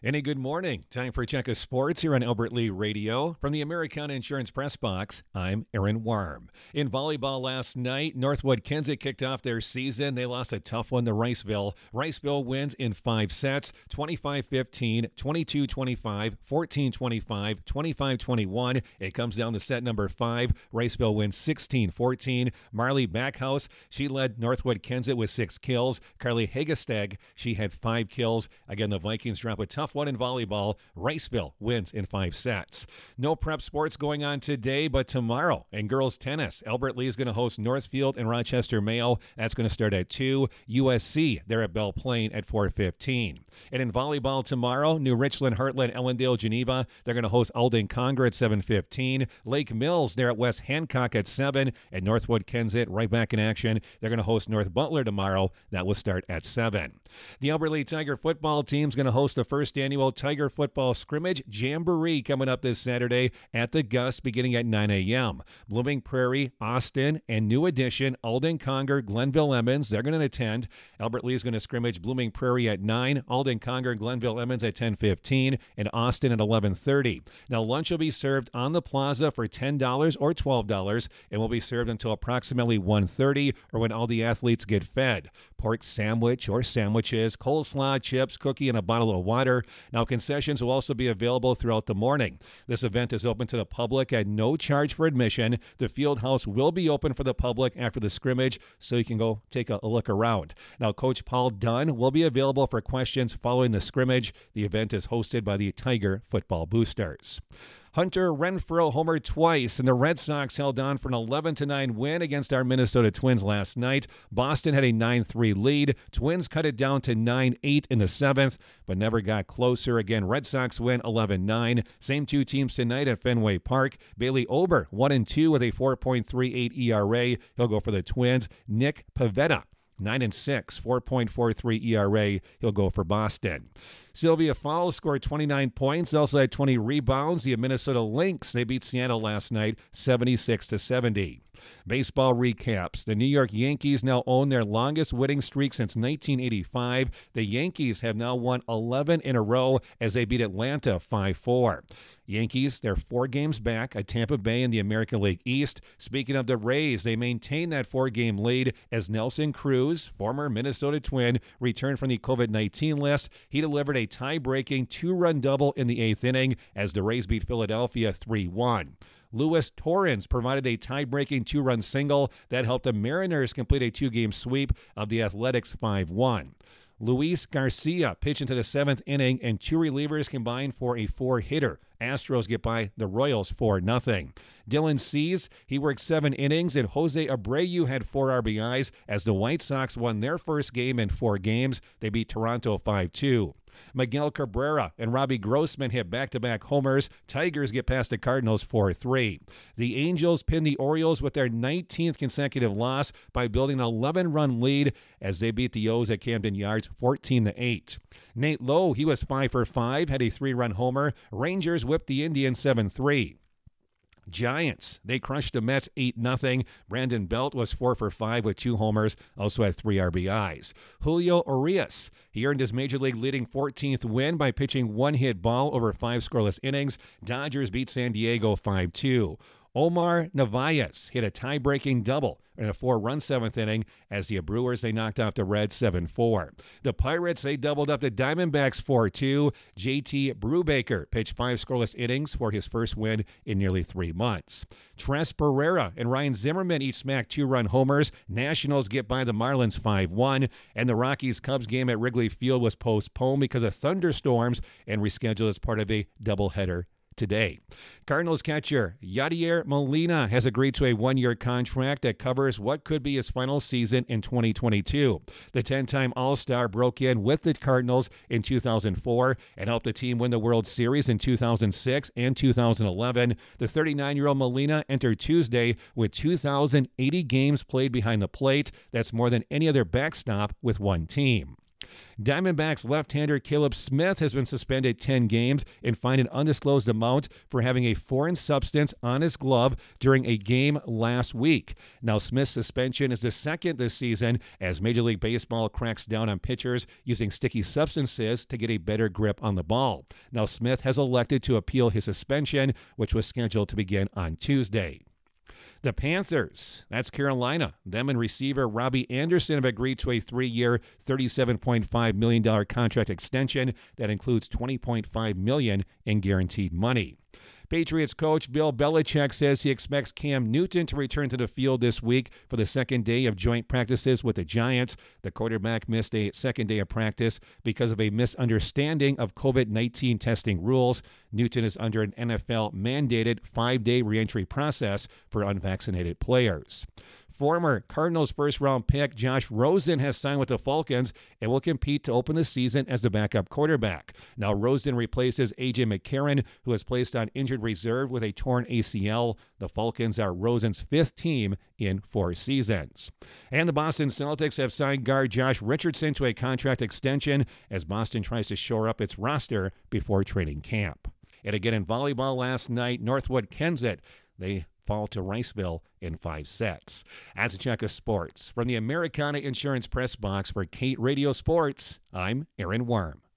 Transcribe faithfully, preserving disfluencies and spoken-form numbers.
And a good morning. Time for Check of Sports here on Albert Lee Radio. From the Americana Insurance Press Box, I'm Aaron Warm. In volleyball last night, Northwood Kensett kicked off their season. They lost a tough one to Riceville. Riceville wins in five sets, twenty-five fifteen, twenty-two twenty-five, fourteen twenty-five, twenty-five twenty-one. It comes down to set number five. Riceville wins sixteen fourteen. Marley Backhouse, she led Northwood Kensett with six kills. Carly Hagesteg, she had five kills. Again, the Vikings drop a tough one in volleyball. Riceville wins in five sets. No prep sports going on today, but tomorrow in girls tennis, Albert Lee is going to host Northfield and Rochester Mayo. That's going to start at two. U S C, they're at Belle Plaine at four fifteen. And in volleyball tomorrow, New Richland, Heartland, Ellendale, Geneva, they're going to host Alden Conger at seven fifteen. Lake Mills, they're at West Hancock at seven. And Northwood Kensett right back in action. They're going to host North Butler tomorrow. That will start at seven. The Albert Lee Tiger football team's going to host the first annual Tiger Football Scrimmage Jamboree coming up this Saturday at the Gus beginning at nine a.m. Blooming Prairie, Austin, and New Addition, Alden Conger, Glenville Emmons, they're going to attend. Albert Lee is going to scrimmage Blooming Prairie at nine, Alden Conger, Glenville Emmons at ten fifteen, and Austin at eleven thirty. Now, lunch will be served on the plaza for ten dollars or twelve dollars and will be served until approximately one thirty or when all the athletes get fed. Pork sandwich or sandwiches, coleslaw, chips, cookie, and a bottle of water. Now, concessions will also be available throughout the morning. This event is open to the public at no charge for admission. The field house will be open for the public after the scrimmage, so you can go take a look around. Now, Coach Paul Dunn will be available for questions following the scrimmage. The event is hosted by the Tiger Football Boosters. Hunter Renfroe homered twice, and the Red Sox held on for an eleven to nine win against our Minnesota Twins last night. Boston had a nine three lead. Twins cut it down to nine eight in the seventh, but never got closer. Again, Red Sox win eleven nine. Same two teams tonight at Fenway Park. Bailey Ober, one and two with a four point three eight E R A. He'll go for the Twins. Nick Pivetta, nine and six, four point four three E R A. He'll go for Boston. Sylvia Fowles scored twenty-nine points, also had twenty rebounds. The Minnesota Lynx, they beat Seattle last night, seventy-six to seventy. Baseball recaps. The New York Yankees now own their longest winning streak since nineteen eighty-five. The Yankees have now won eleven in a row as they beat Atlanta five four. Yankees, they're four games back at Tampa Bay in the American League East. Speaking of the Rays, they maintain that four-game lead as Nelson Cruz, former Minnesota Twin, returned from the covid nineteen list. He delivered a tie-breaking two-run double in the eighth inning as the Rays beat Philadelphia three one. Luis Torrens provided a tie-breaking two-run single that helped the Mariners complete a two-game sweep of the Athletics five one. Luis Garcia pitched into the seventh inning, and two relievers combined for a four-hitter. Astros get by the Royals four nothing. Dylan Cease, he worked seven innings, and Jose Abreu had four R B Is as the White Sox won their first game in four games. They beat Toronto five two. Miguel Cabrera and Robbie Grossman hit back-to-back homers. Tigers get past the Cardinals four three. The Angels pinned the Orioles with their nineteenth consecutive loss by building an eleven-run lead as they beat the O's at Camden Yards fourteen to eight. Nate Lowe, he was five for five, had a three-run homer. Rangers whipped the Indians seven three. Giants, they crushed the Mets eight nothing. Brandon Belt was four for five with two homers, also had three R B Is. Julio Urias, he earned his Major League leading fourteenth win by pitching one-hit ball over five scoreless innings. Dodgers beat San Diego five two. Omar Narvaez hit a tie-breaking double in a four-run seventh inning as the Brewers, they knocked off the Reds seven four. The Pirates, they doubled up the Diamondbacks four two. J T Brubaker pitched five scoreless innings for his first win in nearly three months. Tres Barrera and Ryan Zimmerman each smacked two-run homers. Nationals get by the Marlins five one. And the Rockies-Cubs game at Wrigley Field was postponed because of thunderstorms and rescheduled as part of a doubleheader today. Cardinals catcher Yadier Molina has agreed to a one-year contract that covers what could be his final season in twenty twenty-two. The ten-time All-Star broke in with the Cardinals in two thousand four and helped the team win the World Series in two thousand six and two thousand eleven. The thirty-nine-year-old Molina entered Tuesday with two thousand eighty games played behind the plate. That's more than any other backstop with one team. Diamondbacks left-hander Caleb Smith has been suspended ten games and fined an undisclosed amount for having a foreign substance on his glove during a game last week. Now, Smith's suspension is the second this season as Major League Baseball cracks down on pitchers using sticky substances to get a better grip on the ball. Now, Smith has elected to appeal his suspension, which was scheduled to begin on Tuesday. The Panthers, that's Carolina. Them and receiver Robbie Anderson have agreed to a three-year, thirty-seven point five million dollars contract extension that includes twenty point five million dollars in guaranteed money. Patriots coach Bill Belichick says he expects Cam Newton to return to the field this week for the second day of joint practices with the Giants. The quarterback missed a second day of practice because of a misunderstanding of covid nineteen testing rules. Newton is under an N F L-mandated five-day reentry process for unvaccinated players. Former Cardinals first-round pick Josh Rosen has signed with the Falcons and will compete to open the season as the backup quarterback. Now, Rosen replaces A J McCarron, who is placed on injured reserve with a torn A C L. The Falcons are Rosen's fifth team in four seasons. And the Boston Celtics have signed guard Josh Richardson to a contract extension as Boston tries to shore up its roster before training camp. And again in volleyball last night, Northwood Kensett, they fall to Riceville in five sets. As a check of sports, from the Americana Insurance Press Box for Kate Radio Sports, I'm Aaron Worm.